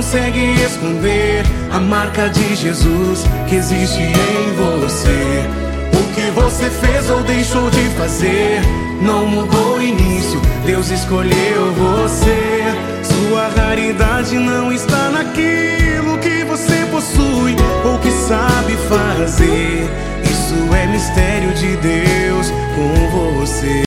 consegue esconder a marca de Jesus que existe em você. O que você fez ou deixou de fazer não mudou o início, Deus escolheu você. Sua raridade não está naquilo que você possui ou que sabe fazer. Isso é mistério de Deus com você.